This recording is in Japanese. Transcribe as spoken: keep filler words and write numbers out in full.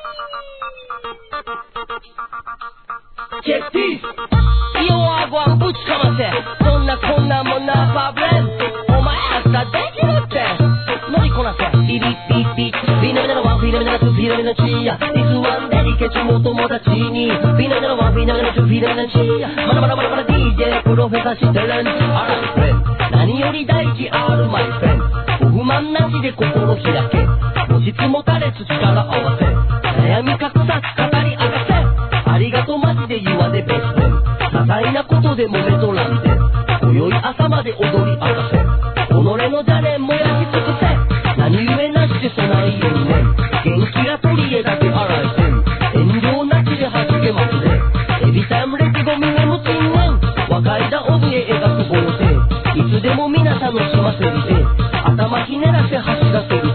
チェックティースイオアゴアンぶちかませそんなこんなもんなパブレンお前明日できるって乗りこなせビビビビビナミナのワンフィナミナのツーフィナミナのチーヤリズワンデリケチも友達にビナミナのワンフィナミナのツーフィナミナのチーヤまだまだまだまだ ディージェー プロフェッサーしてるんあらフレン何より大事あるマイフレンご不満なしで心開け持ちつ持たれつ力合わせ悩み隠さず語り明かせありがとうマジで言わねベスト些細なことでもめとらんで今宵朝まで踊り明かせ己の邪念燃やし尽くせ何故なしで備えようね元気が取り柄だけ洗いせん遠慮なしで弾けますねエビタイムレキゴミネムチンネン若いだオブエ描く合成いつでも皆楽しませるぜ頭ひねらせ走らせる